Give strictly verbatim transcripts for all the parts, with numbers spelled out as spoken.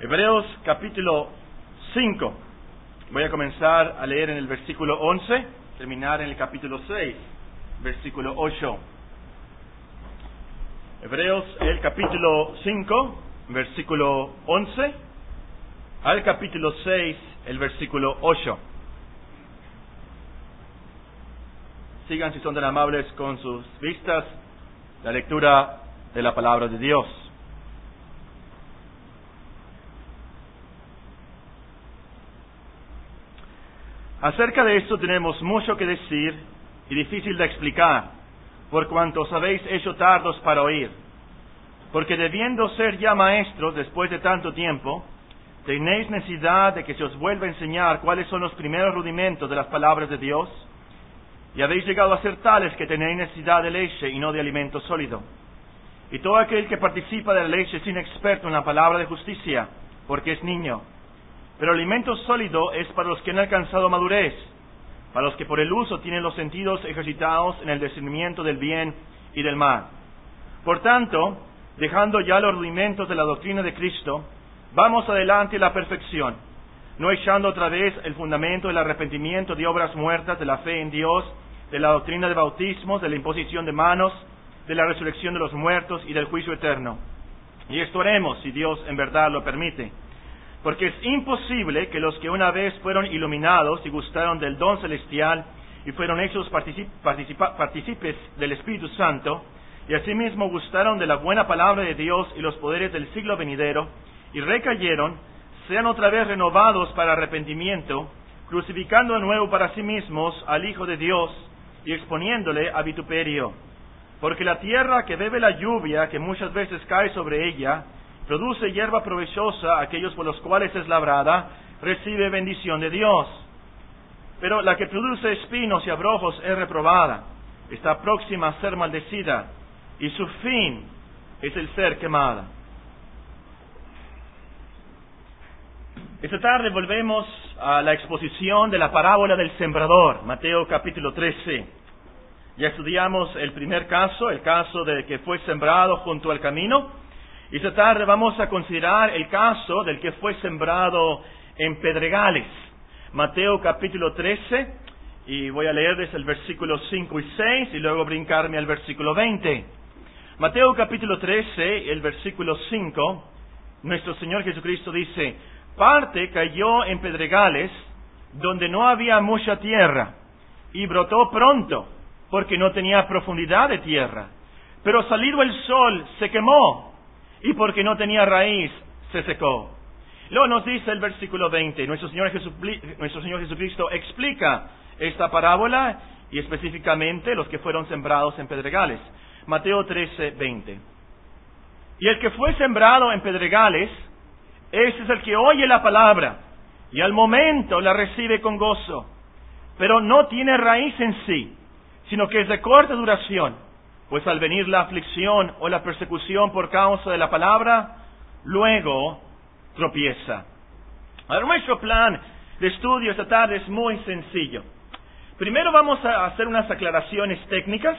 Hebreos capítulo cinco. Voy a comenzar a leer en el versículo once, terminar en el capítulo seis, versículo ocho. Hebreos el capítulo cinco, versículo once, al capítulo seis, el versículo ocho. Sigan, si son tan amables, con sus vistas, la lectura de la palabra de Dios. Acerca de esto tenemos mucho que decir y difícil de explicar, por cuanto os habéis hecho tardos para oír. Porque debiendo ser ya maestros después de tanto tiempo, tenéis necesidad de que se os vuelva a enseñar cuáles son los primeros rudimentos de las palabras de Dios, y habéis llegado a ser tales que tenéis necesidad de leche y no de alimento sólido. Y todo aquel que participa de la leche es inexperto en la palabra de justicia, porque es niño. Pero el alimento sólido es para los que han alcanzado madurez, para los que por el uso tienen los sentidos ejercitados en el discernimiento del bien y del mal. Por tanto, dejando ya los rudimentos de la doctrina de Cristo, vamos adelante a la perfección, no echando otra vez el fundamento del arrepentimiento de obras muertas, de la fe en Dios, de la doctrina de bautismos, de la imposición de manos, de la resurrección de los muertos y del juicio eterno. Y esto haremos, si Dios en verdad lo permite. Porque es imposible que los que una vez fueron iluminados y gustaron del don celestial y fueron hechos particip- participa- partícipes del Espíritu Santo, y asimismo gustaron de la buena palabra de Dios y los poderes del siglo venidero, y recayeron, sean otra vez renovados para arrepentimiento, crucificando de nuevo para sí mismos al Hijo de Dios y exponiéndole a vituperio. Porque la tierra que bebe la lluvia que muchas veces cae sobre ella, produce hierba provechosa, aquellos por los cuales es labrada, recibe bendición de Dios. Pero la que produce espinos y abrojos es reprobada, está próxima a ser maldecida, y su fin es el ser quemada. Esta tarde volvemos a la exposición de la parábola del sembrador, Mateo capítulo trece. Ya estudiamos el primer caso, el caso de que fue sembrado junto al camino. Y esta tarde vamos a considerar el caso del que fue sembrado en pedregales. Mateo capítulo trece, y voy a leer desde el versículo cinco y seis, y luego brincarme al versículo veinte. Mateo capítulo trece, el versículo cinco, nuestro Señor Jesucristo dice: parte cayó en pedregales, donde no había mucha tierra, y brotó pronto, porque no tenía profundidad de tierra. Pero salido el sol, se quemó, y porque no tenía raíz, se secó. Luego nos dice el versículo veinte, nuestro Señor, Jesucristo, nuestro Señor Jesucristo explica esta parábola, y específicamente los que fueron sembrados en pedregales. Mateo trece, veinte. Y el que fue sembrado en pedregales, ese es el que oye la palabra, y al momento la recibe con gozo, pero no tiene raíz en sí, sino que es de corta duración. Pues al venir la aflicción o la persecución por causa de la palabra, luego tropieza. Ahora, nuestro plan de estudio esta tarde es muy sencillo. Primero vamos a hacer unas aclaraciones técnicas,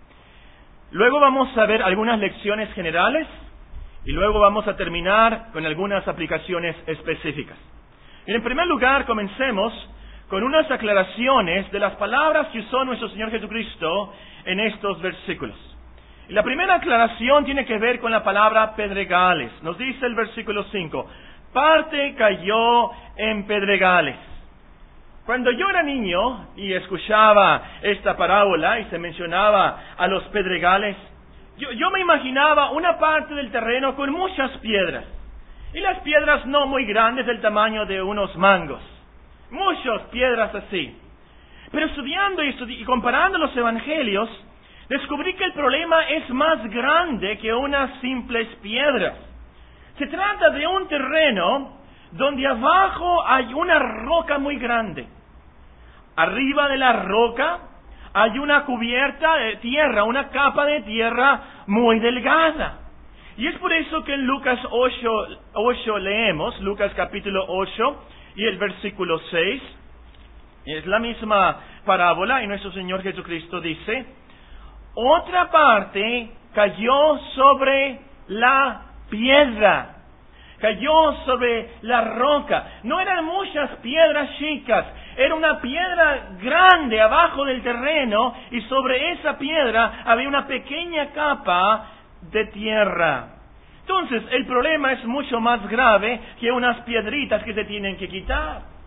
luego vamos a ver algunas lecciones generales, y luego vamos a terminar con algunas aplicaciones específicas. Y en primer lugar, comencemos con unas aclaraciones de las palabras que usó nuestro Señor Jesucristo en estos versículos. Y la primera aclaración tiene que ver con la palabra pedregales. Nos dice el versículo cinco, parte cayó en pedregales. Cuando yo era niño y escuchaba esta parábola y se mencionaba a los pedregales, yo, yo me imaginaba una parte del terreno con muchas piedras. Y las piedras no muy grandes, del tamaño de unos mangos. Muchas piedras así. Pero estudiando y, estudi- y comparando los evangelios, descubrí que el problema es más grande que unas simples piedras. Se trata de un terreno donde abajo hay una roca muy grande. Arriba de la roca hay una cubierta de tierra, una capa de tierra muy delgada. Y es por eso que en Lucas ocho, ocho leemos, Lucas capítulo ocho y el versículo seis, es la misma parábola, y nuestro Señor Jesucristo dice: otra parte cayó sobre la piedra, cayó sobre la roca. No eran muchas piedras chicas, era una piedra grande abajo del terreno y sobre esa piedra había una pequeña capa de tierra. Entonces, el problema es mucho más grave que unas piedritas que se tienen que quitar.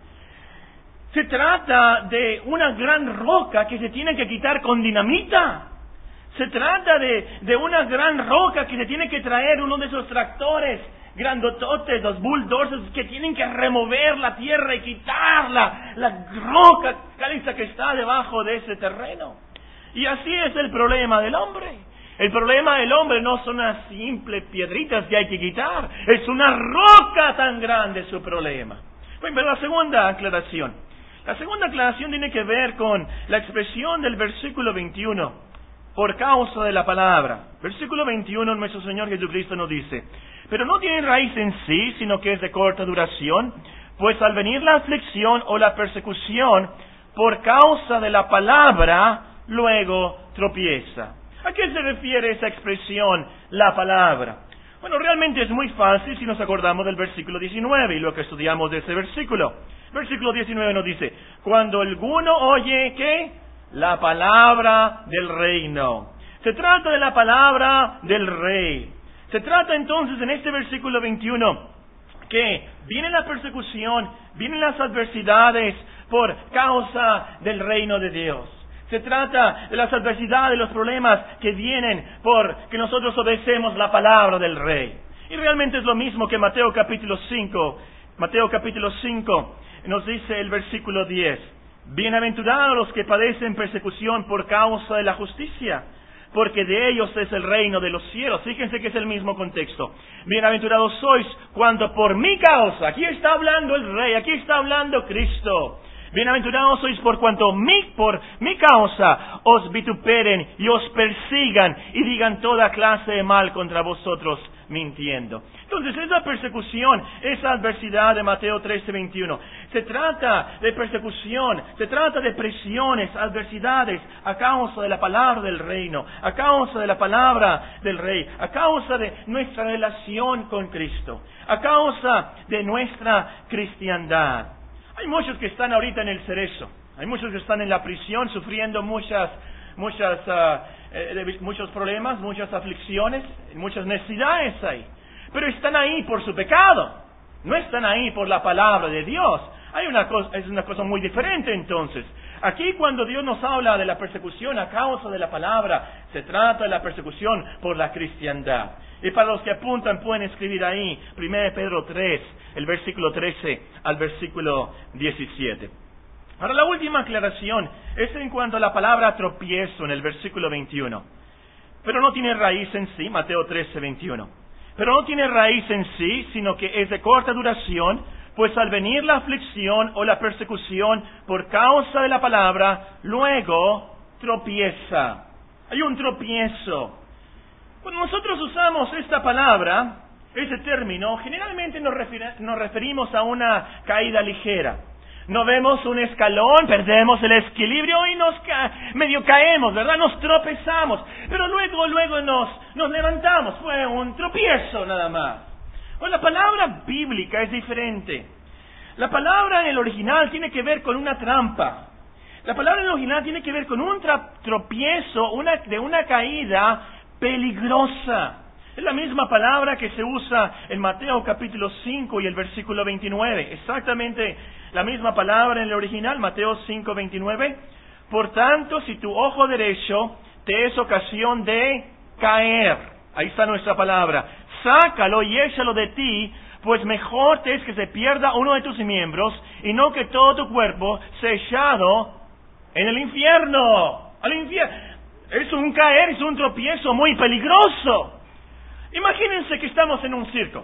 Se trata de una gran roca que se tiene que quitar con dinamita. Se trata de, de una gran roca que se tiene que traer uno de esos tractores grandototes, los bulldozers, que tienen que remover la tierra y quitarla, la roca caliza que está debajo de ese terreno. Y así es el problema del hombre. El problema del hombre no son unas simples piedritas que hay que quitar, es una roca tan grande su problema. Bueno, pero la segunda aclaración. La segunda aclaración tiene que ver con la expresión del versículo veintiuno, por causa de la palabra. Versículo veintiuno, nuestro Señor Jesucristo nos dice: pero no tiene raíz en sí, sino que es de corta duración, pues al venir la aflicción o la persecución, por causa de la palabra, luego tropieza. ¿A qué se refiere esa expresión, la palabra? Bueno, realmente es muy fácil si nos acordamos del versículo diecinueve y lo que estudiamos de ese versículo. Versículo diecinueve nos dice: cuando alguno oye, ¿qué? La palabra del reino. Se trata de la palabra del rey. Se trata entonces en este versículo veintiuno que viene la persecución, vienen las adversidades por causa del reino de Dios. Se trata de las adversidades, de los problemas que vienen por que nosotros obedecemos la palabra del rey. Y realmente es lo mismo que Mateo capítulo cinco. Mateo capítulo cinco nos dice el versículo diez: bienaventurados los que padecen persecución por causa de la justicia, porque de ellos es el reino de los cielos. Fíjense que es el mismo contexto. Bienaventurados sois cuando por mi causa, aquí está hablando el rey, aquí está hablando Cristo. Bienaventurados sois por cuanto mi, por mi causa os vituperen y os persigan y digan toda clase de mal contra vosotros mintiendo. Entonces esa persecución, esa adversidad de Mateo trece veintiuno, se trata de persecución, se trata de presiones, adversidades a causa de la palabra del reino, a causa de la palabra del rey, a causa de nuestra relación con Cristo, a causa de nuestra cristiandad. Hay muchos que están ahorita en el cerezo, hay muchos que están en la prisión sufriendo muchas, muchas, uh, eh, muchos problemas, muchas aflicciones, muchas necesidades ahí. Pero están ahí por su pecado, no están ahí por la palabra de Dios. Hay una cosa, es una cosa muy diferente entonces. Aquí cuando Dios nos habla de la persecución a causa de la palabra, se trata de la persecución por la cristiandad. Y para los que apuntan pueden escribir ahí, primera de Pedro tres, el versículo trece al versículo diecisiete. Ahora la última aclaración es en cuanto a la palabra tropiezo en el versículo veintiuno. Pero no tiene raíz en sí, Mateo trece veintiuno. Pero no tiene raíz en sí, sino que es de corta duración, pues al venir la aflicción o la persecución por causa de la palabra, luego tropieza. Hay un tropiezo. Cuando nosotros usamos esta palabra, ese término, generalmente nos, refer- nos referimos a una caída ligera. No vemos un escalón, perdemos el equilibrio y nos ca- medio caemos, ¿verdad? Nos tropezamos, pero luego, luego nos, nos levantamos. Fue un tropiezo nada más. Bueno, la palabra bíblica es diferente. La palabra en el original tiene que ver con una trampa. La palabra en el original tiene que ver con un tra- tropiezo, una, de una caída peligrosa. Es la misma palabra que se usa en Mateo capítulo cinco y el versículo veintinueve. Exactamente la misma palabra en el original, Mateo cinco veintinueve. Por tanto, si tu ojo derecho te es ocasión de caer, ahí está nuestra palabra, sácalo y échalo de ti, pues mejor te es que se pierda uno de tus miembros y no que todo tu cuerpo sea echado en el infierno. Al infierno. Es un caer, es un tropiezo muy peligroso. Imagínense que estamos en un circo.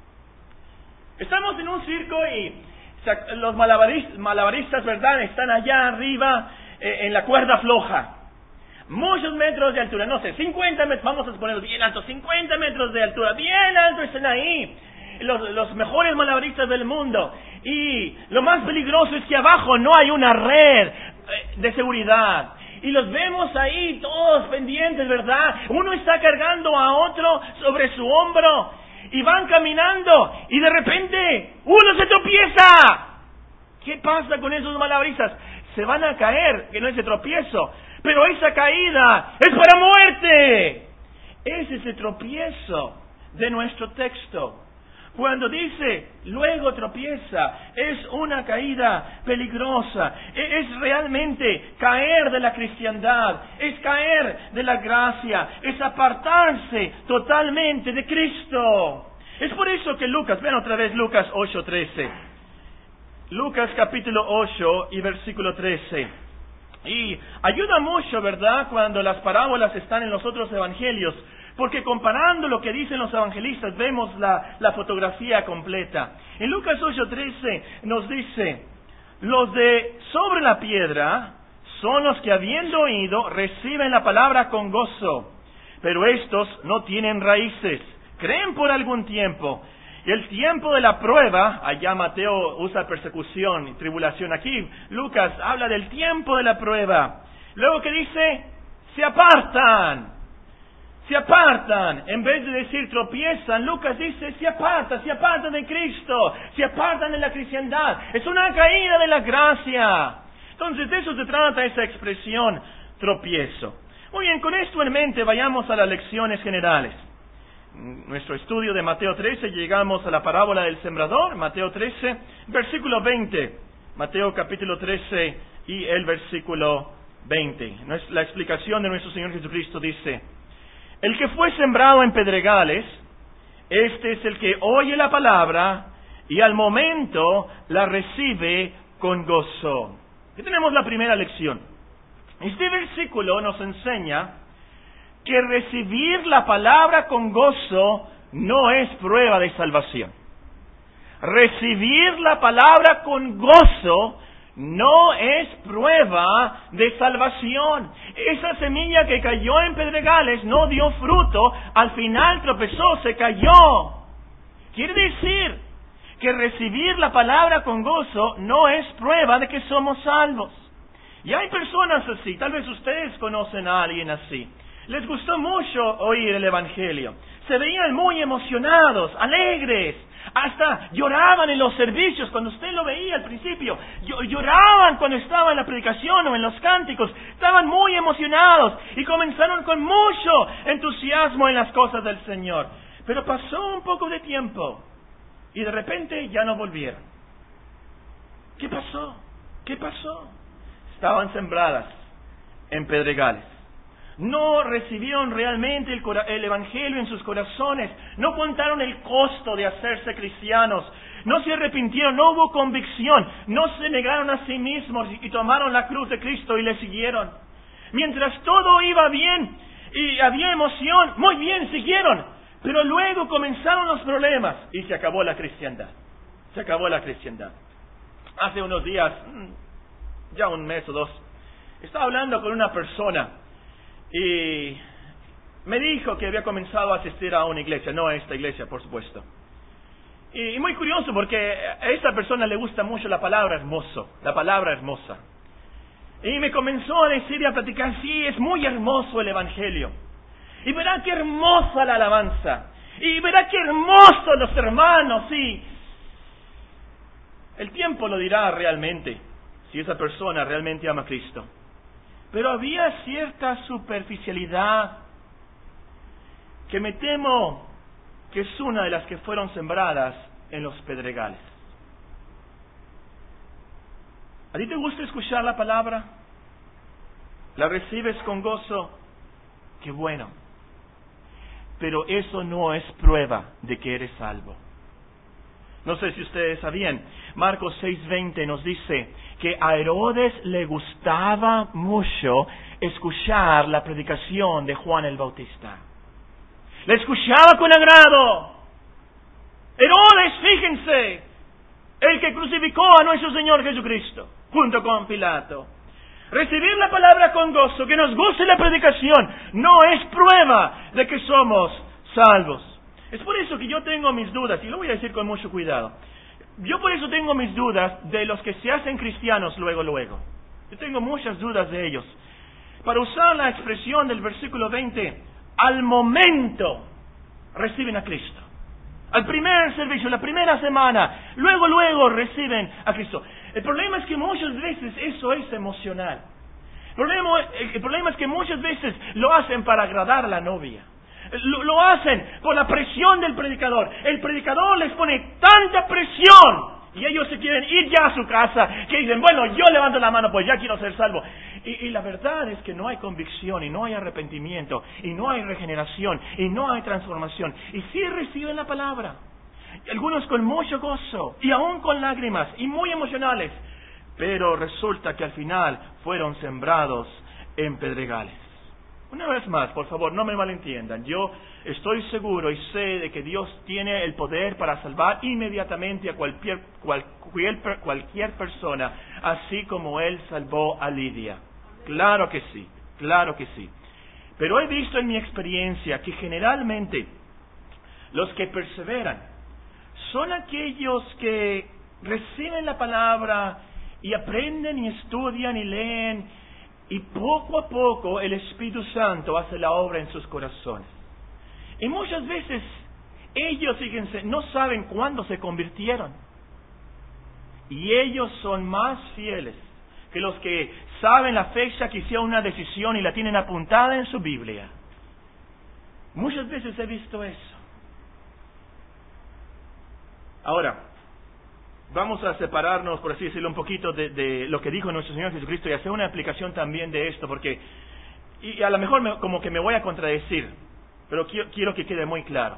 Estamos en un circo y los malabaristas, malabaristas ¿verdad? Están allá arriba eh, en la cuerda floja. Muchos metros de altura, no sé, cincuenta metros, vamos a ponerlo bien alto, cincuenta metros de altura, bien alto están ahí. Los, los mejores malabaristas del mundo. Y lo más peligroso es que abajo no hay una red de seguridad. Y los vemos ahí todos pendientes, ¿verdad? Uno está cargando a otro sobre su hombro. y van caminando y de repente uno se tropieza. ¿Qué pasa con esos malabaristas? Se van a caer, que no es de tropiezo, pero esa caída es para muerte. Ese es el tropiezo de nuestro texto. Cuando dice, luego tropieza, es una caída peligrosa, es realmente caer de la cristiandad, es caer de la gracia, es apartarse totalmente de Cristo. Es por eso que Lucas, vean otra vez Lucas ocho trece. Lucas capítulo ocho y versículo trece. Y ayuda mucho, ¿verdad?, cuando las parábolas están en los otros evangelios, porque comparando lo que dicen los evangelistas vemos la, la fotografía completa. En Lucas ocho trece nos dice, los de sobre la piedra son los que habiendo oído reciben la palabra con gozo, pero estos no tienen raíces, creen por algún tiempo. Y el tiempo de la prueba, allá Mateo usa persecución y tribulación, aquí Lucas habla del tiempo de la prueba. Luego que dice, se apartan. Se apartan, en vez de decir tropiezan, Lucas dice se apartan, se apartan de Cristo, se apartan de la cristiandad. Es una caída de la gracia. Entonces de eso se trata esa expresión, tropiezo. Muy bien, con esto en mente vayamos a las lecciones generales. En nuestro estudio de Mateo trece llegamos a la parábola del sembrador, Mateo trece, versículo veinte. Mateo capítulo trece y el versículo veinte. La explicación de nuestro Señor Jesucristo dice, el que fue sembrado en pedregales, este es el que oye la palabra y al momento la recibe con gozo. Aquí tenemos la primera lección. Este versículo nos enseña que recibir la palabra con gozo no es prueba de salvación. Recibir la palabra con gozo no es prueba de salvación. Esa semilla que cayó en pedregales no dio fruto, al final tropezó, se cayó. Quiere decir que recibir la palabra con gozo no es prueba de que somos salvos. Y hay personas así, tal vez ustedes conocen a alguien así. Les gustó mucho oír el Evangelio. Se veían muy emocionados, alegres. Hasta lloraban en los servicios cuando usted lo veía al principio. Lloraban cuando estaba en la predicación o en los cánticos. Estaban muy emocionados y comenzaron con mucho entusiasmo en las cosas del Señor. Pero pasó un poco de tiempo y de repente ya no volvieron. ¿Qué pasó? ¿Qué pasó? Estaban sembradas en pedregales. No recibieron realmente el, el Evangelio en sus corazones, no contaron el costo de hacerse cristianos, no se arrepintieron, no hubo convicción, no se negaron a sí mismos y tomaron la cruz de Cristo y le siguieron. Mientras todo iba bien y había emoción, muy bien, siguieron, pero luego comenzaron los problemas y se acabó la cristiandad. Se acabó la cristiandad. Hace unos días, ya un mes o dos, estaba hablando con una persona y me dijo que había comenzado a asistir a una iglesia, no a esta iglesia, por supuesto. Y muy curioso porque a esta persona le gusta mucho la palabra hermoso, la palabra hermosa. Y me comenzó a decir y a platicar, sí, es muy hermoso el Evangelio. Y verá qué hermosa la alabanza. Y verá qué hermosos los hermanos, sí. El tiempo lo dirá realmente, si esa persona realmente ama a Cristo. Pero había cierta superficialidad que me temo que es una de las que fueron sembradas en los pedregales. ¿A ti te gusta escuchar la palabra? ¿La recibes con gozo? ¡Qué bueno! Pero eso no es prueba de que eres salvo. No sé si ustedes sabían, Marcos seis veinte nos dice que a Herodes le gustaba mucho escuchar la predicación de Juan el Bautista. Le escuchaba con agrado. Herodes, fíjense, el que crucificó a nuestro Señor Jesucristo, junto con Pilato. Recibir la palabra con gozo, que nos guste la predicación, no es prueba de que somos salvos. Es por eso que yo tengo mis dudas, y lo voy a decir con mucho cuidado. Yo por eso tengo mis dudas de los que se hacen cristianos luego, luego. Yo tengo muchas dudas de ellos. Para usar la expresión del versículo veinte, al momento reciben a Cristo. al primer servicio, la primera semana, luego, luego reciben a Cristo. El problema es que muchas veces eso es emocional. El problema, el problema es que muchas veces lo hacen para agradar a la novia. Lo, lo hacen por la presión del predicador. El predicador les pone tanta presión y ellos se quieren ir ya a su casa, que dicen, bueno, yo levanto la mano, pues ya quiero ser salvo. Y, y la verdad es que no hay convicción, y no hay arrepentimiento, y no hay regeneración, y no hay transformación. Y sí reciben la palabra, algunos con mucho gozo, y aún con lágrimas, y muy emocionales, pero resulta que al final fueron sembrados en pedregales. Una vez más, por favor, no me malentiendan. Yo estoy seguro y sé de que Dios tiene el poder para salvar inmediatamente a cualquier, cualquier, cualquier persona, así como Él salvó a Lidia. Claro que sí, claro que sí. Pero he visto en mi experiencia que generalmente los que perseveran son aquellos que reciben la palabra y aprenden y estudian y leen, y poco a poco el Espíritu Santo hace la obra en sus corazones. Y muchas veces ellos, fíjense, no saben cuándo se convirtieron. Y ellos son más fieles que los que saben la fecha que hicieron una decisión y la tienen apuntada en su Biblia. Muchas veces he visto eso. Ahora, vamos a separarnos, por así decirlo, un poquito de, de lo que dijo nuestro Señor Jesucristo y hacer una aplicación también de esto, porque y a lo mejor me, como que me voy a contradecir, pero quiero, quiero que quede muy claro.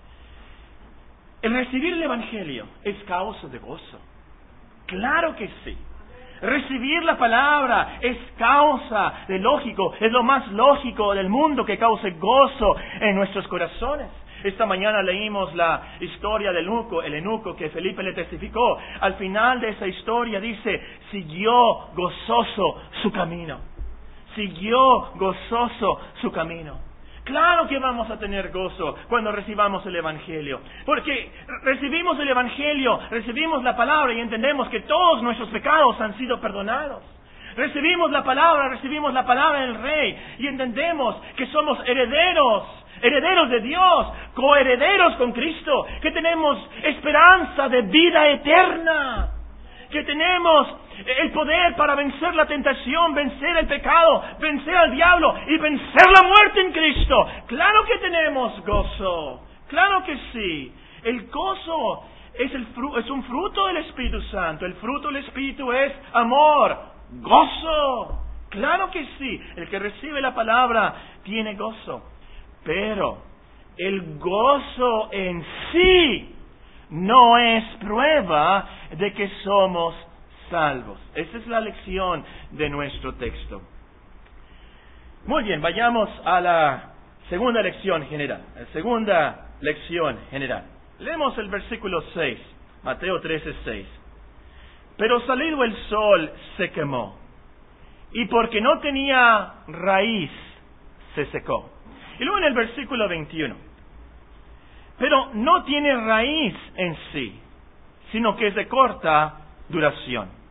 El recibir el Evangelio es causa de gozo. Claro que sí. Recibir la palabra es causa de lógico, es lo más lógico del mundo que cause gozo en nuestros corazones. Esta mañana leímos la historia del eunuco, el eunuco que Felipe le testificó. Al final de esa historia dice, siguió gozoso su camino. Siguió gozoso su camino. Claro que vamos a tener gozo cuando recibamos el Evangelio, porque recibimos el Evangelio, recibimos la palabra y entendemos que todos nuestros pecados han sido perdonados. Recibimos la palabra, recibimos la palabra del Rey y entendemos que somos herederos, herederos de Dios, coherederos con Cristo, que tenemos esperanza de vida eterna, que tenemos el poder para vencer la tentación, vencer el pecado, vencer al diablo y vencer la muerte en Cristo. Claro que tenemos gozo, claro que sí. El gozo es, el fru- es un fruto del Espíritu Santo. El fruto del Espíritu es amor, gozo. Claro que sí. El que recibe la palabra tiene gozo. Pero el gozo en sí no es prueba de que somos salvos. Esa es la lección de nuestro texto. Muy bien, vayamos a la segunda lección general. La segunda lección general. Leemos el versículo seis, Mateo trece, seis. Pero salido el sol se quemó, y porque no tenía raíz se secó. Y luego en el versículo veintiuno. Pero no tiene raíz en sí, sino que es de corta duración.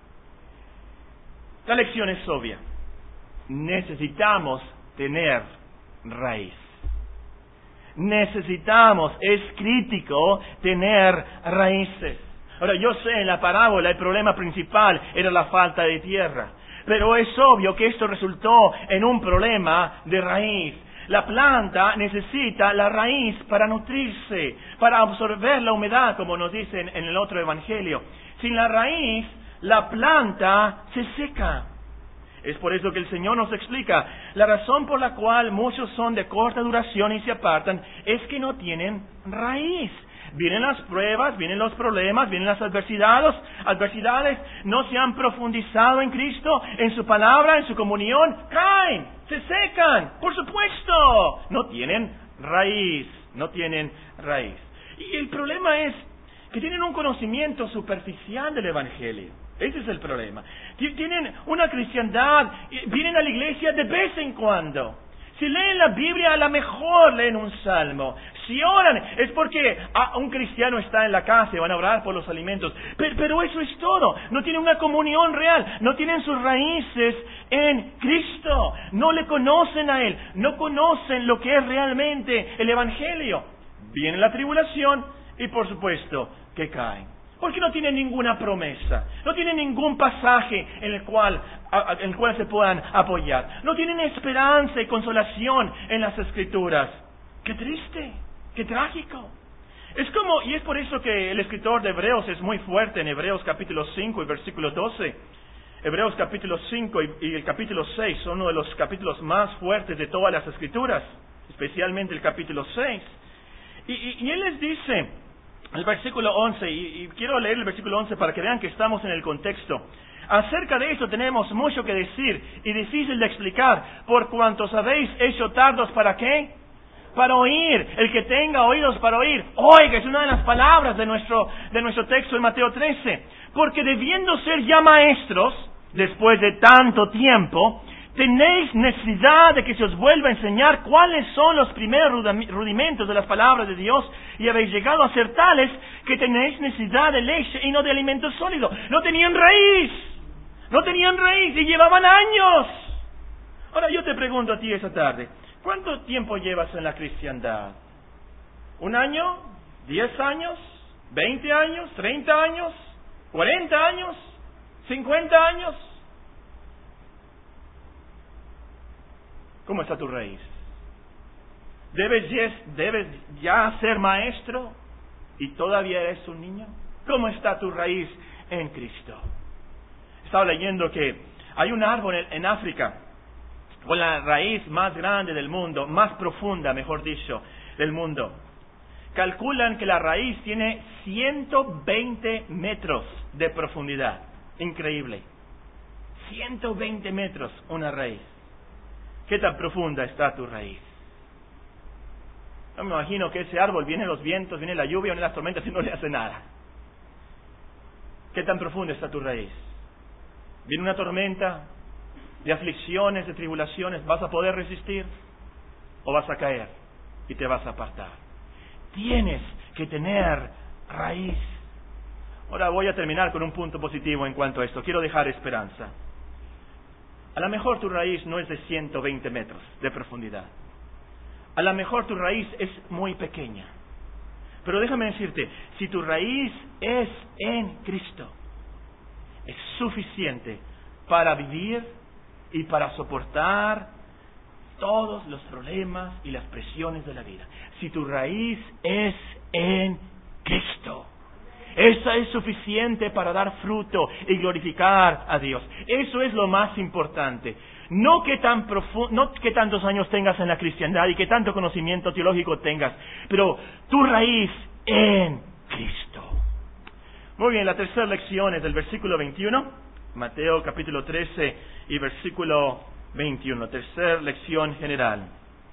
La lección es obvia. Necesitamos tener raíz. Necesitamos, es crítico tener raíces. Ahora, yo sé, en la parábola el problema principal era la falta de tierra, pero es obvio que esto resultó en un problema de raíz. La planta necesita la raíz para nutrirse, para absorber la humedad, como nos dicen en el otro evangelio. Sin la raíz, la planta se seca. Es por eso que el Señor nos explica, la razón por la cual muchos son de corta duración y se apartan, es que no tienen raíz. Vienen las pruebas, vienen los problemas, vienen las adversidades, adversidades, no se han profundizado en Cristo, en su palabra, en su comunión, caen, se secan, por supuesto, no tienen raíz, no tienen raíz. Y el problema es que tienen un conocimiento superficial del Evangelio. Ese es el problema. Tienen una cristiandad, vienen a la iglesia de vez en cuando. Si leen la Biblia, a lo mejor leen un salmo. Si oran, es porque ah, un cristiano está en la casa y van a orar por los alimentos. Pero, pero eso es todo. No tienen una comunión real. No tienen sus raíces en Cristo. No le conocen a Él. No conocen lo que es realmente el Evangelio. Viene la tribulación, y por supuesto que caen. Porque no tienen ninguna promesa, no tienen ningún pasaje en el cual, a, en el cual se puedan apoyar. No tienen esperanza y consolación en las Escrituras. ¡Qué triste! ¡Qué trágico! Es como, y es por eso que el escritor de Hebreos es muy fuerte en Hebreos capítulo cinco y versículo doce. Hebreos capítulo cinco y, y el capítulo seis son uno de los capítulos más fuertes de todas las Escrituras, especialmente el capítulo seis. Y, y, y él les dice, el versículo once, y, y quiero leer el versículo once para que vean que estamos en el contexto. Acerca de esto tenemos mucho que decir y difícil de explicar, por cuantos habéis hecho tardos, ¿para qué? Para oír. El que tenga oídos para oír, oiga, es una de las palabras de nuestro, de nuestro texto en Mateo trece. Porque debiendo ser ya maestros, después de tanto tiempo, tenéis necesidad de que se os vuelva a enseñar cuáles son los primeros rudimentos de las palabras de Dios, y habéis llegado a ser tales que tenéis necesidad de leche y no de alimento sólido. No tenían raíz, no tenían raíz y llevaban años. Ahora yo te pregunto a ti esta tarde, ¿cuánto tiempo llevas en la cristiandad? ¿Un año? ¿Diez años? ¿Veinte años? ¿Treinta años? ¿Cuarenta años? ¿Cincuenta años? ¿Cómo está tu raíz? ¿Debes ya, ¿Debes ya ser maestro y todavía eres un niño? ¿Cómo está tu raíz en Cristo? Estaba leyendo que hay un árbol en, en África con la raíz más grande del mundo, más profunda, mejor dicho, del mundo. Calculan que la raíz tiene ciento veinte metros de profundidad. Increíble. ciento veinte metros una raíz. ¿Qué tan profunda está tu raíz? Yo me imagino que ese árbol, vienen los vientos, viene la lluvia, vienen las tormentas y no le hace nada. ¿Qué tan profunda está tu raíz? Viene una tormenta de aflicciones, de tribulaciones, ¿vas a poder resistir? ¿O vas a caer y te vas a apartar? Tienes que tener raíz. Ahora voy a terminar con un punto positivo en cuanto a esto. Quiero dejar esperanza. A lo mejor tu raíz no es de ciento veinte metros de profundidad. A lo mejor tu raíz es muy pequeña. Pero déjame decirte, si tu raíz es en Cristo, es suficiente para vivir y para soportar todos los problemas y las presiones de la vida. Si tu raíz es en Cristo, esa es suficiente para dar fruto y glorificar a Dios. Eso es lo más importante. No que tan profundo, no que tantos años tengas en la cristiandad y que tanto conocimiento teológico tengas, pero tu raíz en Cristo. Muy bien, la tercera lección es del versículo veintiuno, Mateo capítulo trece y versículo veintiuno, tercera lección general.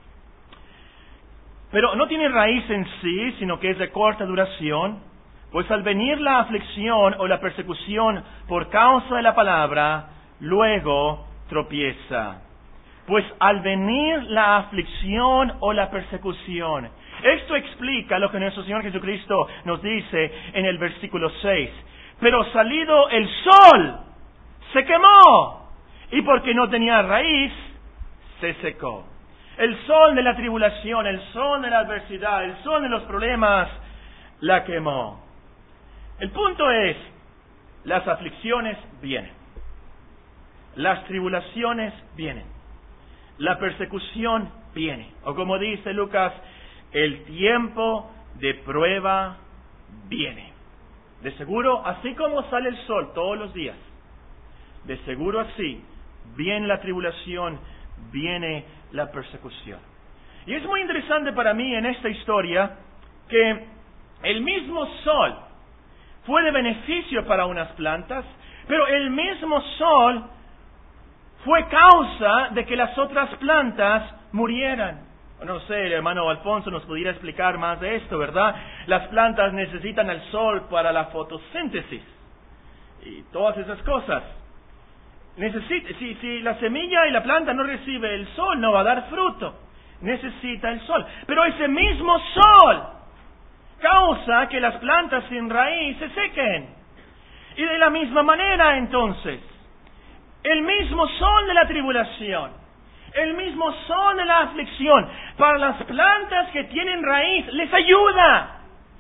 Pero no tiene raíz en sí, sino que es de corta duración, pues al venir la aflicción o la persecución por causa de la palabra, luego tropieza. Pues al venir la aflicción o la persecución, esto explica lo que nuestro Señor Jesucristo nos dice en el versículo seis. Pero salido el sol, se quemó, y porque no tenía raíz, se secó. El sol de la tribulación, el sol de la adversidad, el sol de los problemas, la quemó. El punto es, las aflicciones vienen, las tribulaciones vienen, la persecución viene, o como dice Lucas, el tiempo de prueba viene. De seguro, así como sale el sol todos los días, de seguro así, viene la tribulación, viene la persecución. Y es muy interesante para mí en esta historia que el mismo sol fue de beneficio para unas plantas, pero el mismo sol fue causa de que las otras plantas murieran. No sé, el hermano Alfonso nos pudiera explicar más de esto, ¿verdad? Las plantas necesitan el sol para la fotosíntesis y todas esas cosas. Necesita, si, si la semilla y la planta no recibe el sol, no va a dar fruto. Necesita el sol. Pero ese mismo sol causa que las plantas sin raíz se sequen. Y de la misma manera, entonces, el mismo sol de la tribulación, el mismo sol de la aflicción, para las plantas que tienen raíz, les ayuda.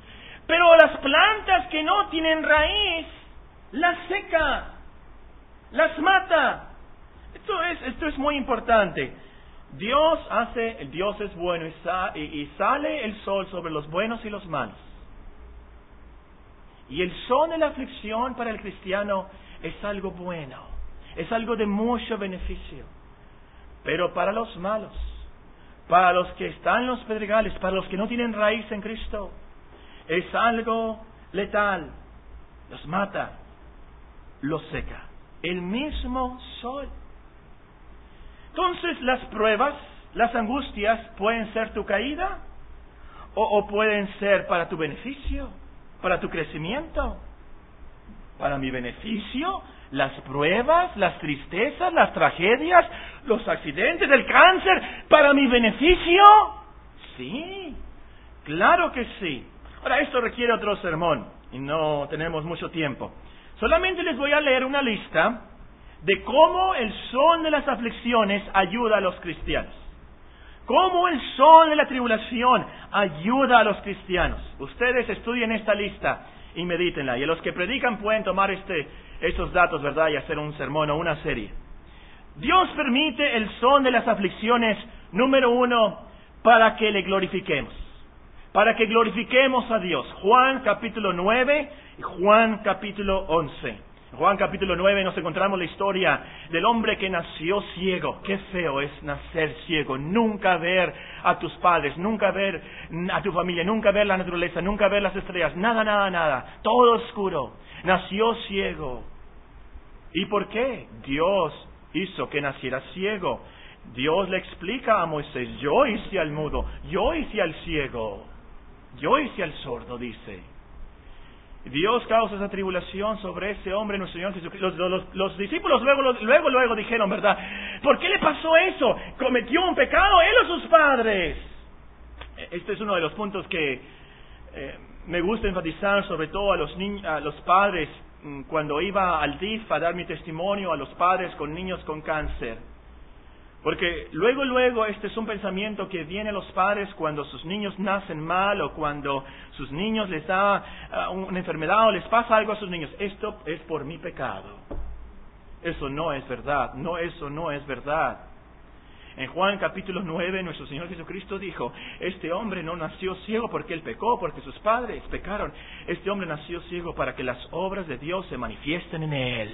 Pero las plantas que no tienen raíz, las seca, las mata. Esto es, esto es muy importante. Dios hace, el Dios es bueno y, sa, y, y sale el sol sobre los buenos y los malos. Y el sol de la aflicción para el cristiano es algo bueno, es algo de mucho beneficio. Pero para los malos, para los que están en los pedregales, para los que no tienen raíz en Cristo, es algo letal. Los mata, los seca. El mismo sol. Entonces las pruebas, las angustias, pueden ser tu caída o, o pueden ser para tu beneficio, para tu crecimiento. Para mi beneficio, las pruebas, las tristezas, las tragedias, los accidentes, el cáncer, para mi beneficio. Sí, claro que sí. Ahora, esto requiere otro sermón y no tenemos mucho tiempo. Solamente les voy a leer una lista de cómo el sol de las aflicciones ayuda a los cristianos. Cómo el sol de la tribulación ayuda a los cristianos. Ustedes estudien esta lista y medítenla. Y los que predican pueden tomar este, estos datos, ¿verdad? Y hacer un sermón o una serie. Dios permite el sol de las aflicciones, número uno, para que le glorifiquemos. Para que glorifiquemos a Dios. Juan capítulo nueve y Juan capítulo once. En Juan capítulo nueve nos encontramos la historia del hombre que nació ciego. Qué feo es nacer ciego, nunca ver a tus padres, nunca ver a tu familia, nunca ver la naturaleza, nunca ver las estrellas, nada, nada, nada, todo oscuro. Nació ciego. ¿Y por qué? Dios hizo que naciera ciego. Dios le explica a Moisés, yo hice al mudo, yo hice al ciego, yo hice al sordo, dice. Dios causa esa tribulación sobre ese hombre, nuestro Señor Jesucristo. Los, los, los discípulos luego, luego, luego dijeron, ¿verdad? ¿Por qué le pasó eso? ¿Cometió un pecado él o sus padres? Este es uno de los puntos que eh, me gusta enfatizar, sobre todo a los, ni- a los padres, cuando iba al D I F a dar mi testimonio a los padres con niños con cáncer. Porque luego, luego, este es un pensamiento que viene a los padres cuando sus niños nacen mal o cuando sus niños les da uh, una enfermedad o les pasa algo a sus niños. Esto es por mi pecado. Eso no es verdad. No, eso no es verdad. En Juan capítulo nueve, nuestro Señor Jesucristo dijo, este hombre no nació ciego porque él pecó, porque sus padres pecaron. Este hombre nació ciego para que las obras de Dios se manifiesten en él.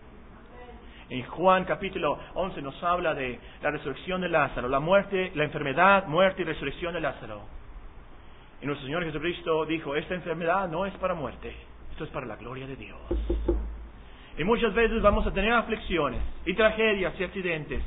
En Juan capítulo once nos habla de la resurrección de Lázaro, la muerte, la enfermedad, muerte y resurrección de Lázaro. Y nuestro Señor Jesucristo dijo, esta enfermedad no es para muerte, esto es para la gloria de Dios. Y muchas veces vamos a tener aflicciones y tragedias y accidentes.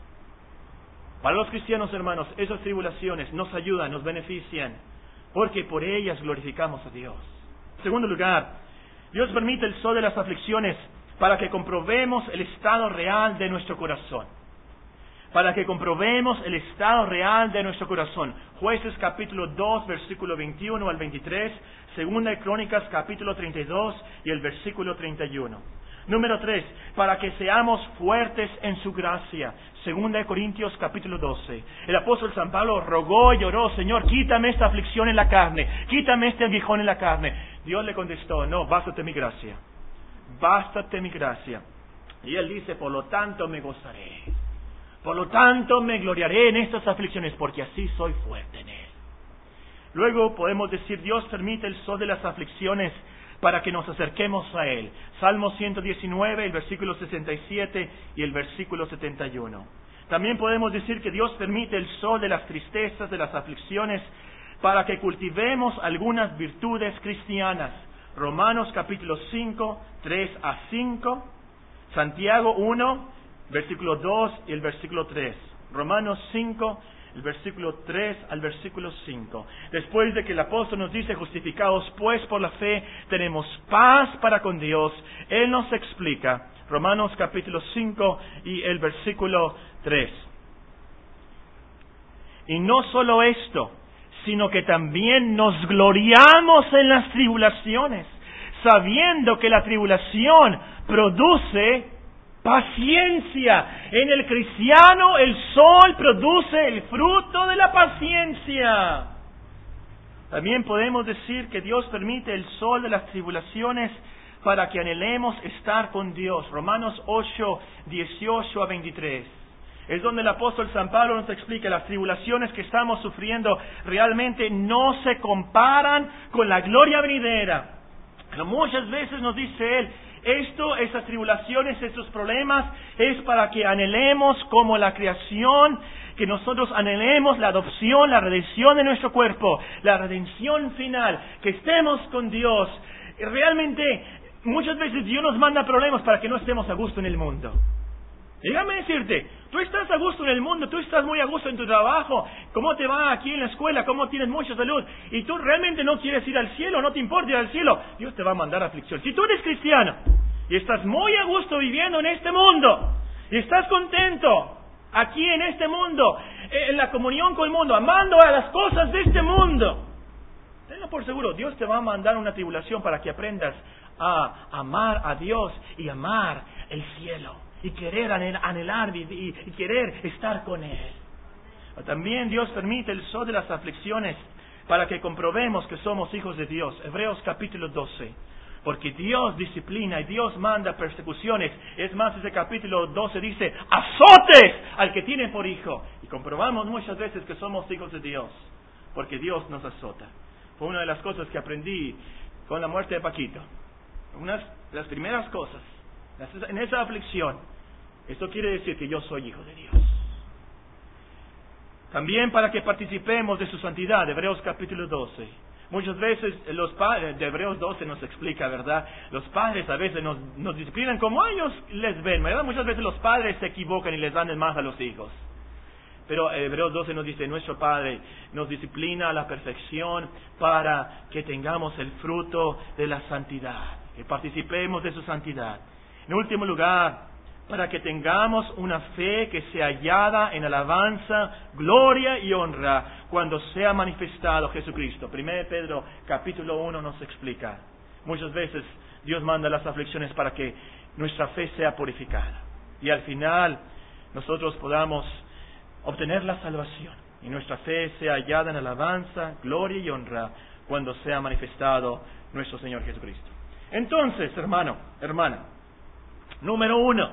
Para los cristianos, hermanos, esas tribulaciones nos ayudan, nos benefician, porque por ellas glorificamos a Dios. En segundo lugar, Dios permite el sol de las aflicciones para que comprobemos el estado real de nuestro corazón. Para que comprobemos el estado real de nuestro corazón. Jueces capítulo dos, versículo veintiuno al veintitrés. Segunda de Crónicas capítulo treinta y dos y el versículo treinta y uno. Número tres, para que seamos fuertes en su gracia. Segunda de Corintios capítulo doce. El apóstol San Pablo rogó y lloró, Señor, quítame esta aflicción en la carne, quítame este aguijón en la carne. Dios le contestó, no, bástate mi gracia. Bástate mi gracia. Y él dice, por lo tanto me gozaré. Por lo tanto me gloriaré en estas aflicciones, porque así soy fuerte en él. Luego podemos decir, Dios permite el sol de las aflicciones para que nos acerquemos a él. Salmo ciento diecinueve, el versículo sesenta y siete y el versículo setenta y uno. También podemos decir que Dios permite el sol de las tristezas, de las aflicciones, para que cultivemos algunas virtudes cristianas. Romanos capítulo cinco, tres a cinco, Santiago uno, versículo dos y el versículo tres. Romanos cinco, el versículo tres al versículo cinco. Después de que el apóstol nos dice, justificados pues por la fe, tenemos paz para con Dios, él nos explica, Romanos capítulo cinco y el versículo tres. Y no solo esto, sino que también nos gloriamos en las tribulaciones, sabiendo que la tribulación produce paciencia. En el cristiano el sol produce el fruto de la paciencia. También podemos decir que Dios permite el sol de las tribulaciones para que anhelemos estar con Dios. Romanos ocho, dieciocho a veintitrés. Es donde el apóstol San Pablo nos explica las tribulaciones que estamos sufriendo realmente no se comparan con la gloria venidera. Pero muchas veces nos dice él, esto, esas tribulaciones, estos problemas, es para que anhelemos como la creación, que nosotros anhelemos la adopción, la redención de nuestro cuerpo, la redención final, que estemos con Dios. Realmente, muchas veces Dios nos manda problemas para que no estemos a gusto en el mundo. Déjame decirte, tú estás a gusto en el mundo, tú estás muy a gusto en tu trabajo, cómo te va aquí en la escuela, cómo tienes mucha salud, y tú realmente no quieres ir al cielo, no te importa ir al cielo, Dios te va a mandar aflicción. Si tú eres cristiano y estás muy a gusto viviendo en este mundo, y estás contento aquí en este mundo, en la comunión con el mundo, amando a las cosas de este mundo, tenlo por seguro, Dios te va a mandar una tribulación para que aprendas a amar a Dios y amar el cielo. Y querer anhelar y, y, y querer estar con Él. También Dios permite el sol de las aflicciones para que comprobemos que somos hijos de Dios. Hebreos capítulo doce. Porque Dios disciplina y Dios manda persecuciones. Es más, ese capítulo doce dice, azotes al que tiene por hijo. Y comprobamos muchas veces que somos hijos de Dios, porque Dios nos azota. Fue una de las cosas que aprendí con la muerte de Paquito. Una de las primeras cosas. En esa aflicción, esto quiere decir que yo soy hijo de Dios. También para que participemos de su santidad, Hebreos capítulo doce. Muchas veces los padres, de Hebreos doce nos explica, ¿verdad? Los padres a veces nos, nos disciplinan como ellos les ven, ¿verdad? Muchas veces los padres se equivocan y les dan más a los hijos. Pero Hebreos doce nos dice, nuestro Padre nos disciplina a la perfección para que tengamos el fruto de la santidad, que participemos de su santidad. En último lugar, para que tengamos una fe que sea hallada en alabanza, gloria y honra cuando sea manifestado Jesucristo. Primero de Pedro capítulo uno nos explica. Muchas veces Dios manda las aflicciones para que nuestra fe sea purificada. Y al final nosotros podamos obtener la salvación. Y nuestra fe sea hallada en alabanza, gloria y honra cuando sea manifestado nuestro Señor Jesucristo. Entonces, hermano, hermana, número uno,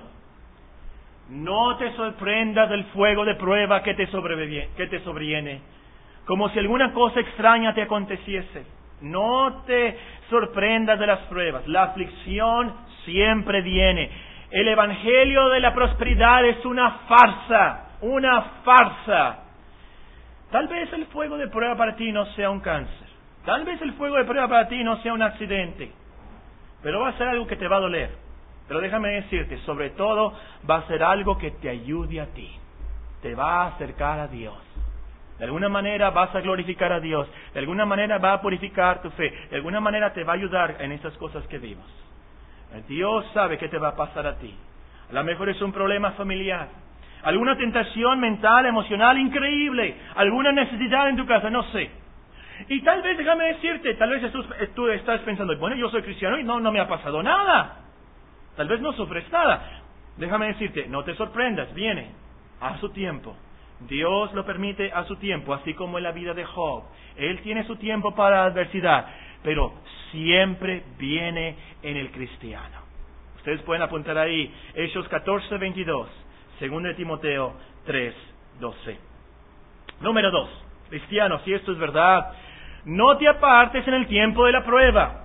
no te sorprendas del fuego de prueba que te sobreviene, que te sobreviene, como si alguna cosa extraña te aconteciese. No te sorprendas de las pruebas. La aflicción siempre viene. El evangelio de la prosperidad es una farsa, una farsa. Tal vez el fuego de prueba para ti no sea un cáncer. Tal vez el fuego de prueba para ti no sea un accidente. Pero va a ser algo que te va a doler. Pero déjame decirte, sobre todo va a ser algo que te ayude a ti. Te va a acercar a Dios. De alguna manera vas a glorificar a Dios. De alguna manera va a purificar tu fe. De alguna manera te va a ayudar en esas cosas que vimos. Dios sabe qué te va a pasar a ti. A lo mejor es un problema familiar. Alguna tentación mental, emocional increíble. Alguna necesidad en tu casa, no sé. Y tal vez, déjame decirte, tal vez tú, tú estás pensando, bueno, yo soy cristiano y no, no me ha pasado nada. Tal vez no sufres nada. Déjame decirte, no te sorprendas, viene a su tiempo. Dios lo permite a su tiempo, así como en la vida de Job. Él tiene su tiempo para la adversidad, pero siempre viene en el cristiano. Ustedes pueden apuntar ahí, Hechos catorce, veintidós, segundo de Timoteo tres, doce. Número dos, cristiano, si esto es verdad, no te apartes en el tiempo de la prueba.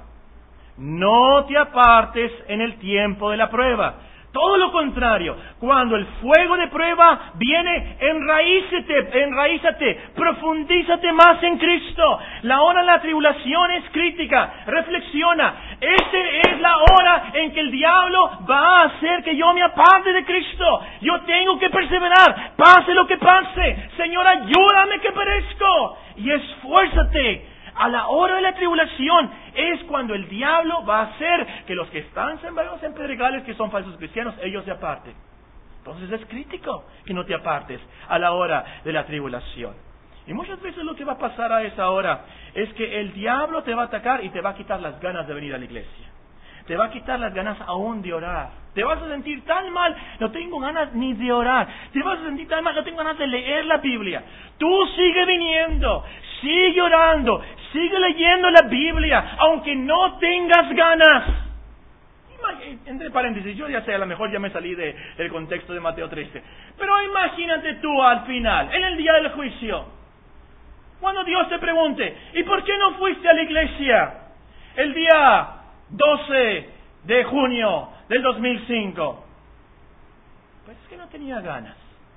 No te apartes en el tiempo de la prueba. Todo lo contrario, cuando el fuego de prueba viene, enraízate, enraízate, profundízate más en Cristo. La hora de la tribulación es crítica. Reflexiona. Esta es la hora en que el diablo va a hacer que yo me aparte de Cristo. Yo tengo que perseverar, pase lo que pase. Señor, ayúdame que perezco. Y esfuérzate. A la hora de la tribulación es cuando el diablo va a hacer que los que están sembrados en pedregales, que son falsos cristianos, ellos se aparten. Entonces es crítico que no te apartes a la hora de la tribulación. Y muchas veces lo que va a pasar a esa hora es que el diablo te va a atacar y te va a quitar las ganas de venir a la iglesia. Te va a quitar las ganas aún de orar. Te vas a sentir tan mal, no tengo ganas ni de orar. Te vas a sentir tan mal, no tengo ganas de leer la Biblia. Tú sigue viniendo, sigue orando, Sigue leyendo la Biblia, aunque no tengas ganas. Entre paréntesis, yo ya sé, a lo mejor ya me salí de, del contexto de Mateo trece. Pero imagínate tú al final, en el día del juicio, cuando Dios te pregunte, ¿y por qué no fuiste a la iglesia el día doce de junio del dos mil cinco? Pues es que no tenía ganas.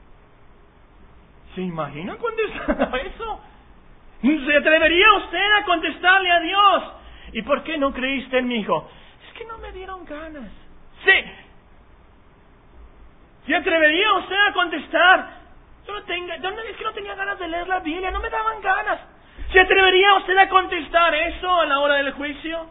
¿Se imagina contestando eso? ¿Se atrevería usted a contestarle a Dios? ¿Y por qué no creíste en mi hijo? Es que no me dieron ganas. Sí. ¿Se atrevería usted a contestar? Yo no tenga, yo no, es que no tenía ganas de leer la Biblia, no me daban ganas. ¿Se atrevería usted a contestar eso a la hora del juicio?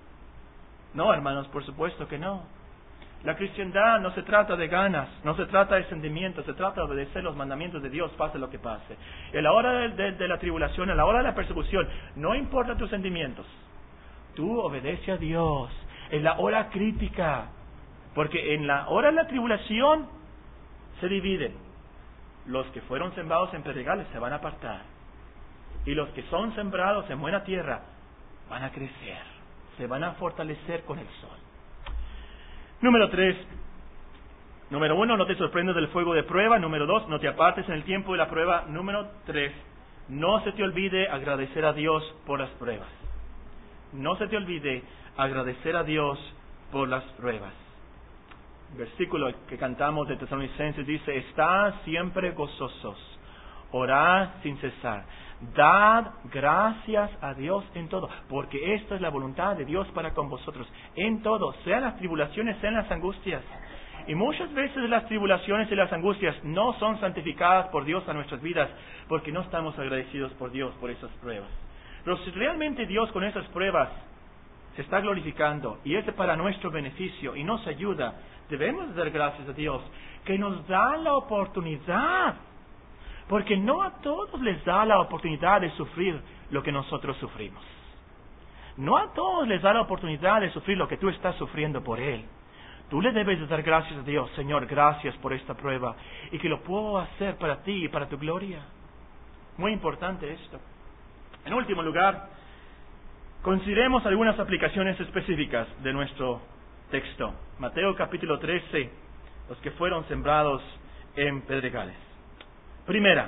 No, hermanos, por supuesto que no. La cristiandad no se trata de ganas, no se trata de sentimientos, se trata de obedecer los mandamientos de Dios, pase lo que pase. En la hora de, de, de la tribulación, en la hora de la persecución, no importa tus sentimientos. Tú obedece a Dios. En la hora crítica, porque en la hora de la tribulación se dividen. Los que fueron sembrados en pedregales se van a apartar. Y los que son sembrados en buena tierra van a crecer, se van a fortalecer con el sol. Número tres. Número uno, no te sorprendas del fuego de prueba. Número dos, no te apartes en el tiempo de la prueba. Número tres, no se te olvide agradecer a Dios por las pruebas. No se te olvide agradecer a Dios por las pruebas. El versículo que cantamos de Tesalonicenses dice, estad siempre gozosos, orad sin cesar, dad gracias a Dios en todo, porque esta es la voluntad de Dios para con vosotros, en todo, sean las tribulaciones, sean las angustias. Y muchas veces las tribulaciones y las angustias no son santificadas por Dios a nuestras vidas, porque no estamos agradecidos por Dios por esas pruebas. Pero si realmente Dios con esas pruebas se está glorificando y es para nuestro beneficio y nos ayuda, debemos dar gracias a Dios que nos da la oportunidad, porque no a todos les da la oportunidad de sufrir lo que nosotros sufrimos. No a todos les da la oportunidad de sufrir lo que tú estás sufriendo por Él. Tú le debes de dar gracias a Dios, Señor, gracias por esta prueba y que lo puedo hacer para ti y para tu gloria. Muy importante esto. En último lugar, consideremos algunas aplicaciones específicas de nuestro texto. Mateo capítulo trece, los que fueron sembrados en pedregales. Primera,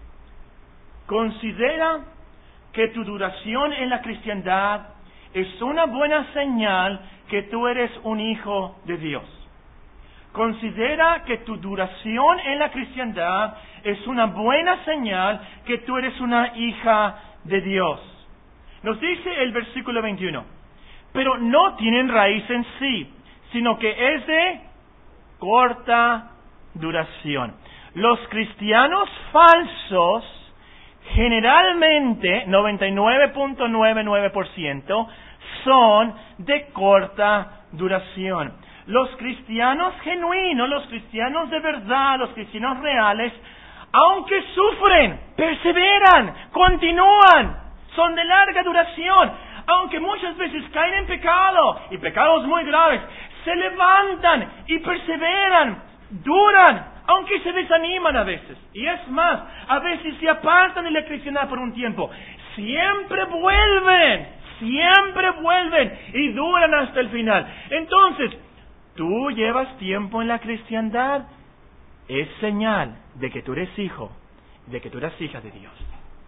considera que tu duración en la cristiandad es una buena señal que tú eres un hijo de Dios. Considera que tu duración en la cristiandad es una buena señal que tú eres una hija de Dios. Nos dice el versículo veintiuno, pero no tienen raíz en sí, sino que es de corta duración. Los cristianos falsos, generalmente, noventa y nueve punto noventa y nueve por ciento, son de corta duración. Los cristianos genuinos, los cristianos de verdad, los cristianos reales, aunque sufren, perseveran, continúan, son de larga duración, aunque muchas veces caen en pecado, y pecados muy graves, se levantan y perseveran, duran, aunque se desaniman a veces. Y es más, a veces se apartan de la cristiandad por un tiempo. Siempre vuelven, siempre vuelven y duran hasta el final. Entonces, tú llevas tiempo en la cristiandad, es señal de que tú eres hijo, de que tú eres hija de Dios.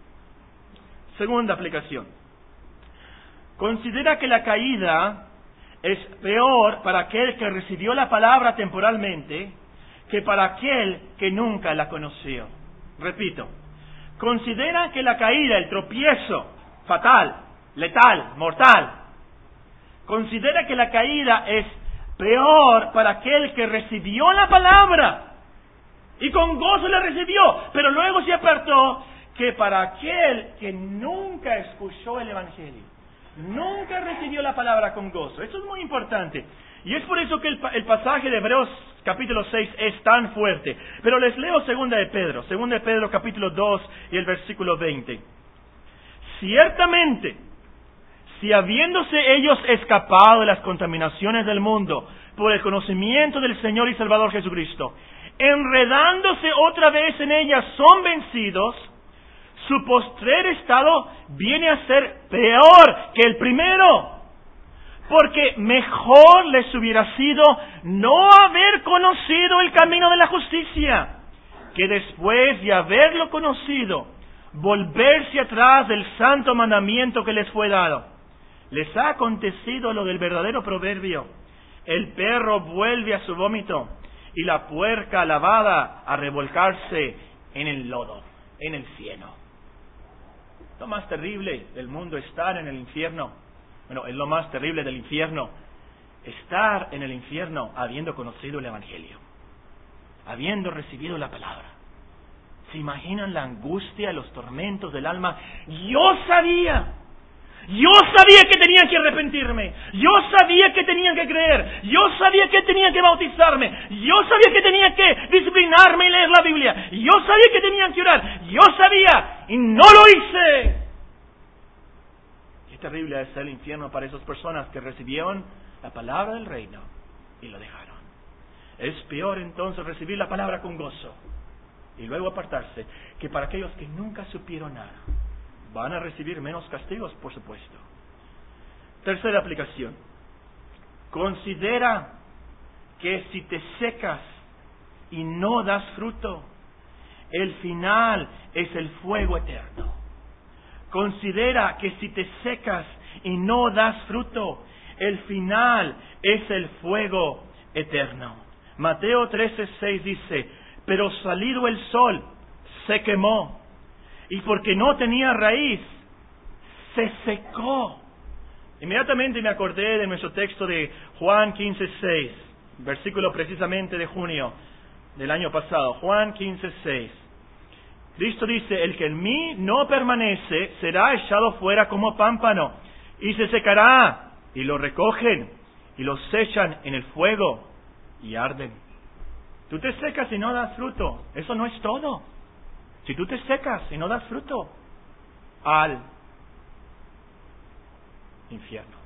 Segunda aplicación. Considera que la caída es peor para aquel que recibió la palabra temporalmente que para aquel que nunca la conoció. Repito, considera que la caída, el tropiezo fatal, letal, mortal, considera que la caída es peor para aquel que recibió la palabra y con gozo la recibió, pero luego se apartó, que para aquel que nunca escuchó el Evangelio, nunca recibió la palabra con gozo. Esto es muy importante. Y es por eso que el, el pasaje de Hebreos capítulo seis es tan fuerte. Pero les leo segunda de Pedro, segunda de Pedro capítulo dos y el versículo veinte. Ciertamente, si habiéndose ellos escapado de las contaminaciones del mundo por el conocimiento del Señor y Salvador Jesucristo, enredándose otra vez en ellas son vencidos, su postrer estado viene a ser peor que el primero. Porque mejor les hubiera sido no haber conocido el camino de la justicia, que después de haberlo conocido, volverse atrás del santo mandamiento que les fue dado. Les ha acontecido lo del verdadero proverbio: el perro vuelve a su vómito y la puerca lavada a revolcarse en el lodo, en el cieno. Lo más terrible del mundo, estar en el infierno. Bueno, es lo más terrible del infierno, estar en el infierno habiendo conocido el Evangelio, habiendo recibido la palabra. ¿Se imaginan la angustia, los tormentos del alma? Yo sabía, yo sabía que tenía que arrepentirme, yo sabía que tenía que creer, yo sabía que tenía que bautizarme, yo sabía que tenía que disciplinarme y leer la Biblia, yo sabía que tenía que orar, yo sabía y no lo hice. Qué terrible es el infierno para esas personas que recibieron la palabra del reino y lo dejaron. Es peor entonces recibir la palabra con gozo y luego apartarse, que para aquellos que nunca supieron nada. Van a recibir menos castigos, por supuesto. Tercera aplicación. Considera que si te secas y no das fruto, el final es el fuego eterno. Considera que si te secas y no das fruto, el final es el fuego eterno. Mateo trece seis dice: pero salido el sol, se quemó, y porque no tenía raíz, se secó. Inmediatamente me acordé de nuestro texto de Juan quince seis, versículo precisamente de junio del año pasado. Juan quince seis. Cristo dice: el que en mí no permanece será echado fuera como pámpano, y se secará, y lo recogen, y los echan en el fuego, y arden. Tú te secas y no das fruto, eso no es todo. Si tú te secas y no das fruto, al infierno.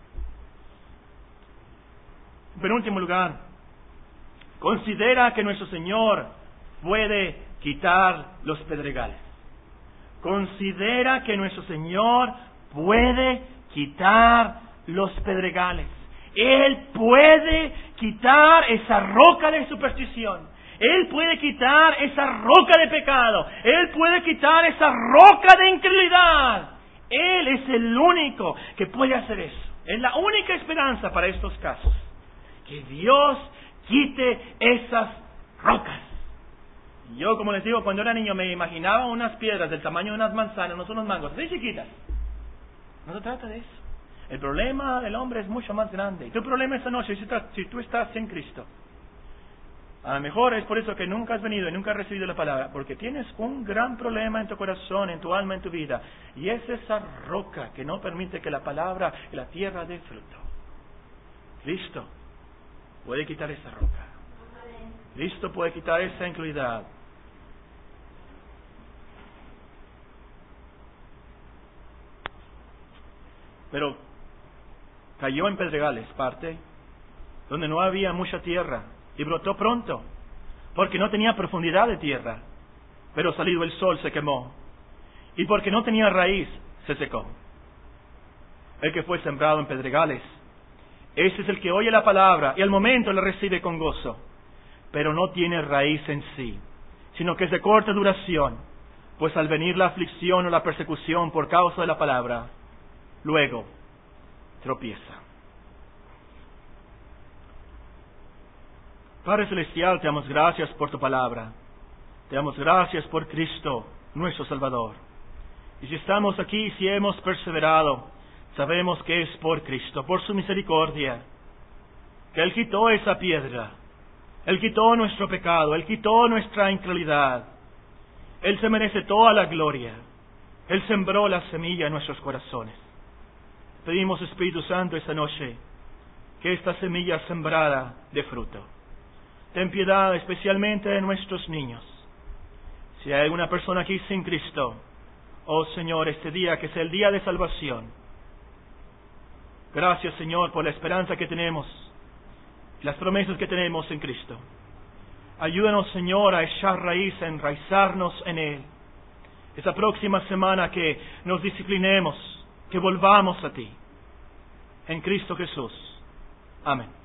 En penúltimo lugar, considera que nuestro Señor puede quitar los pedregales. Considera que nuestro Señor puede quitar los pedregales. Él puede quitar esa roca de superstición. Él puede quitar esa roca de pecado. Él puede quitar esa roca de incredulidad. Él es el único que puede hacer eso. Es la única esperanza para estos casos. Que Dios quite esas rocas. Yo, como les digo, cuando era niño me imaginaba unas piedras del tamaño de unas manzanas, no son unos mangos, así chiquitas. No se trata de eso. El problema del hombre es mucho más grande. Y tu problema esta noche, si tú estás en Cristo, a lo mejor es por eso que nunca has venido y nunca has recibido la palabra, porque tienes un gran problema en tu corazón, en tu alma, en tu vida, y es esa roca que no permite que la palabra y la tierra dé fruto. Cristo puede quitar esa roca. Cristo puede quitar esa incredulidad. Pero cayó en pedregales, parte, donde no había mucha tierra, y brotó pronto, porque no tenía profundidad de tierra, pero salido el sol se quemó, y porque no tenía raíz, se secó. El que fue sembrado en pedregales, ese es el que oye la palabra, y al momento la recibe con gozo, pero no tiene raíz en sí, sino que es de corta duración, pues al venir la aflicción o la persecución por causa de la palabra, luego tropieza. Padre Celestial, te damos gracias por tu palabra. Te damos gracias por Cristo, nuestro Salvador. Y si estamos aquí, si hemos perseverado, sabemos que es por Cristo, por su misericordia, que Él quitó esa piedra. Él quitó nuestro pecado, Él quitó nuestra incredulidad. Él se merece toda la gloria. Él sembró la semilla en nuestros corazones. Pedimos, Espíritu Santo, esta noche, que esta semilla sembrada dé fruto. Ten piedad especialmente de nuestros niños. Si hay alguna persona aquí sin Cristo, oh Señor, este día que sea el día de salvación. Gracias, Señor, por la esperanza que tenemos, las promesas que tenemos en Cristo. Ayúdanos, Señor, a echar raíz, a enraizarnos en Él. esa próxima semana que nos disciplinemos, que volvamos a ti. En Cristo Jesús. Amén.